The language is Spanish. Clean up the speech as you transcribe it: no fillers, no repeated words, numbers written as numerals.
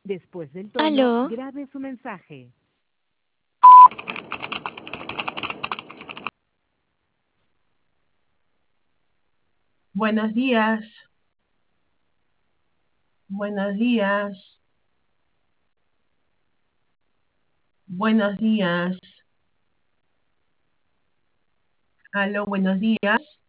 Después del tono, Aló, grabe su mensaje. Buenos días, buenos días, buenos días. Aló, buenos días.